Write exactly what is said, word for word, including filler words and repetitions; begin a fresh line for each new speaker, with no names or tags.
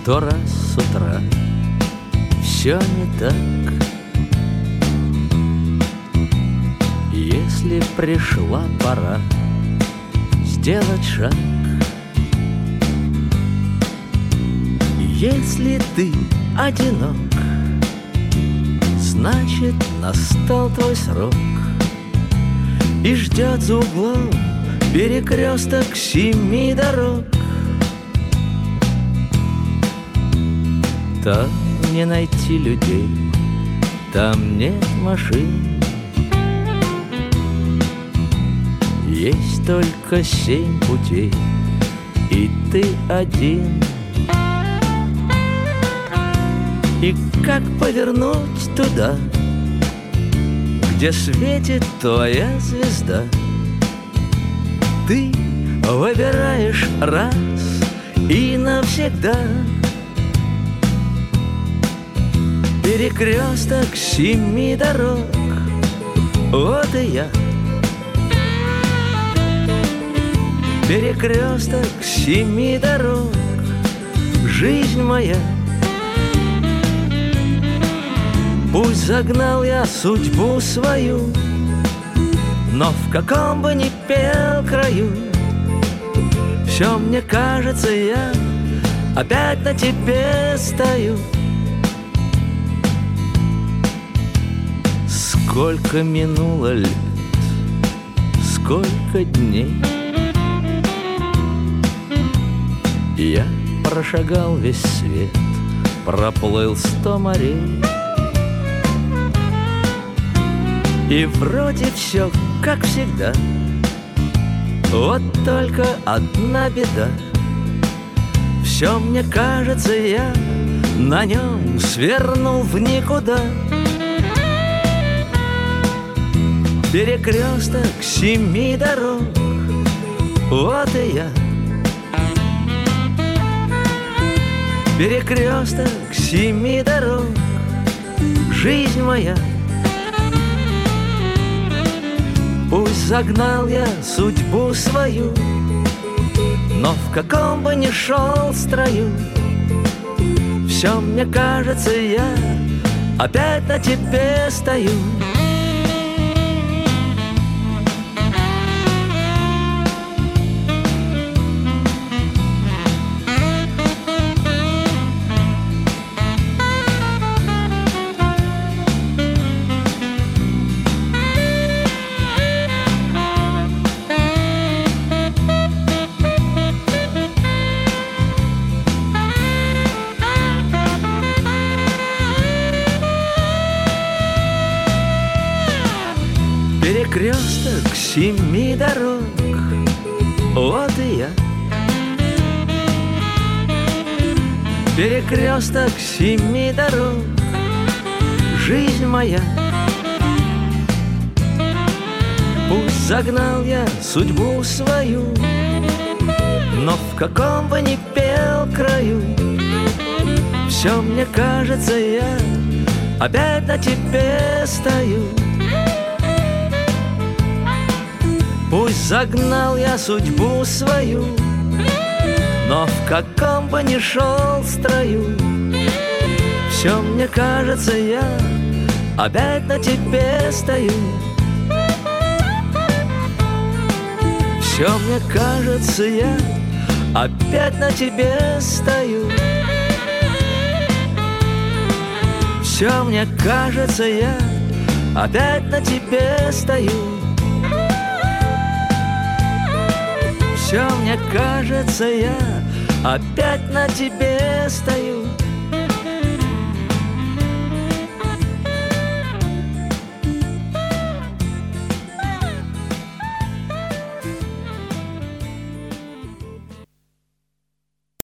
Сто раз с утра все не так. Если пришла пора сделать шаг, если ты одинок, значит, настал твой срок, и ждет за углом перекресток семи дорог. Там не найти людей, там нет машин, есть только семь путей, и ты один. И как повернуть туда, где светит твоя звезда? Ты выбираешь раз и навсегда. Перекресток семи дорог, вот и я. Перекресток семи дорог, жизнь моя. Пусть загнал я судьбу свою, но в каком бы ни пел краю, все мне кажется, я опять на тебе стою. Сколько минуло лет, сколько дней, я прошагал весь свет, проплыл сто морей. И вроде все как всегда, вот только одна беда. Все мне кажется, я на нем свернул в никуда. Перекресток семи дорог, вот и я. Перекресток семи дорог, жизнь моя. Пусть загнал я судьбу свою, но в каком бы ни шел строю, все мне кажется, я опять на тебе стою. Перекресток семи дорог, вот и я. Перекресток семи дорог, жизнь моя. Пусть загнал я судьбу свою, но в каком бы ни пел краю, все мне кажется, я опять на тебе стою. Пусть загнал я судьбу свою, но в каком бы ни шел строю, все мне кажется, я опять на тебе стою. Все мне кажется, я опять на тебе стою. Все мне кажется, я опять на тебе стою. Все мне кажется, я опять на тебе стою.